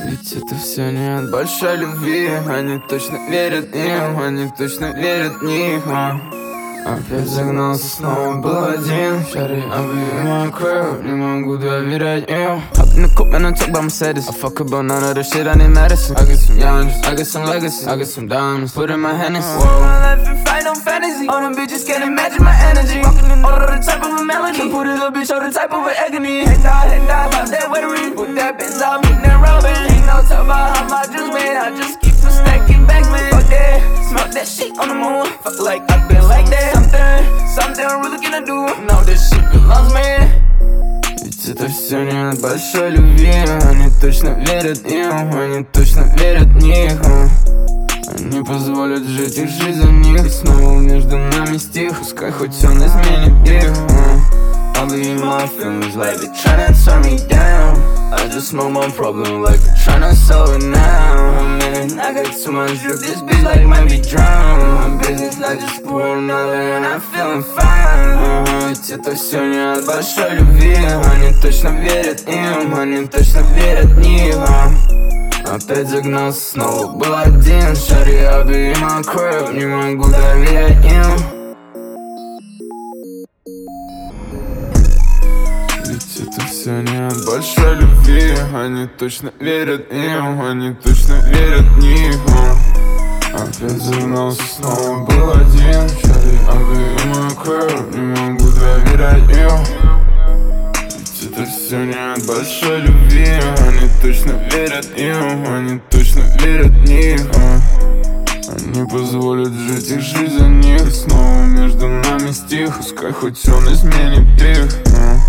Ведь это все не от большой любви. Они точно верят им, они точно верят в них. Опять загнался, снова был один. Шари, объяви мою кровь, не могу доверять им. Hop in the coupe and I talk about Mercedes. I fuck about none of the shit, I need medicine. I got some youngers, I got some legacy, I got some diamonds, put in my Hennessy. My life and fight on fantasy. All them bitches can't imagine my energy. Walking in order, the type of a melody. Can put it up, bitch, on the type of an agony. Hey, die, pop that weathery. Put that bitch on me, that relevant. Ain't no talk about how my juice made. I just keep a stacking back, man. Fuck that, smoke that shit on the moon. Fuck like I've been like that. Something I'm really gonna do. No, this shit belongs me. Ведь это все не от большой любви. Они точно верят им, они точно верят в них. Они позволят жить их жизнь за них. И снова между нами стих, пускай хоть он изменит их. All of my feelings like they tryna turn me down. I just smoke my problem like they tryna solve it now. Man, I got too much drip, this bitch like might be drowned. My business like just pouring out and I'm feeling fine. Ведь это все не от большой любви. Они точно верят им, они точно верят в них. Опять загнался, снова был один. Шари, объяви мою кровь, не могу доверять им. Ведь это все не от большой любви. Они точно верят им, они точно верят в них. Опять загнался, снова был один. Шари, объяви мою кровь, не могу доверять им. Ведь это все не от большой любви. Они точно верят им, они точно верят в них. Они позволят жить их жизнь за них. И снова между нами стих, пускай хоть он изменит их.